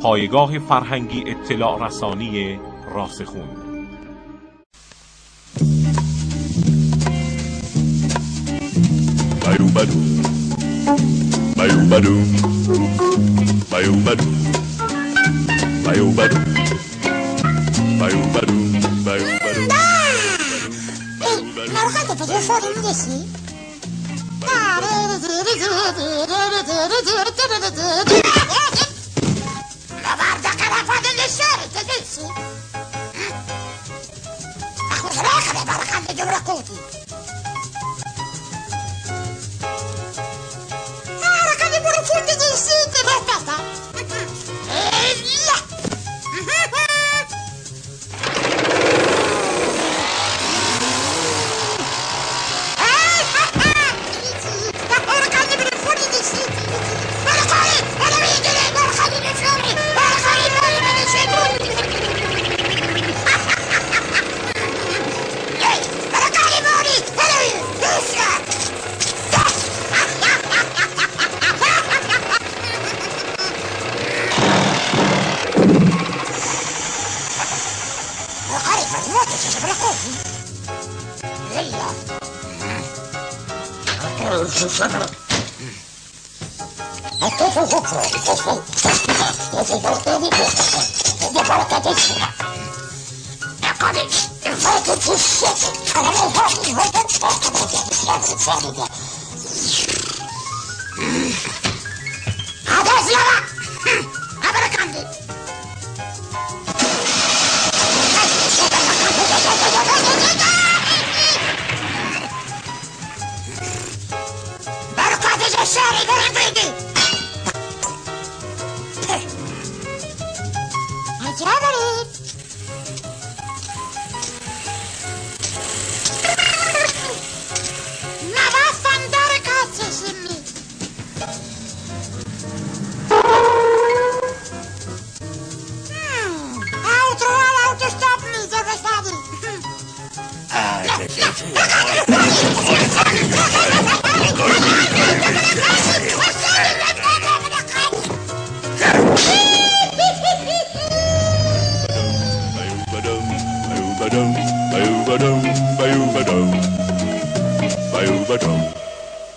پایگاه فرهنگی اطلاع رسانی راسخون. Bayou-badou, bayou-badou, bayou-badou, bayou-badou, bayou-badou, bayou-badou. Ma guardate, faccio fuori invece? Ma guarda che la fa delle scelte, dici? Ma cosa è che le baracane di racconti? Racconti pure fuori dei siti, aspetta! Là!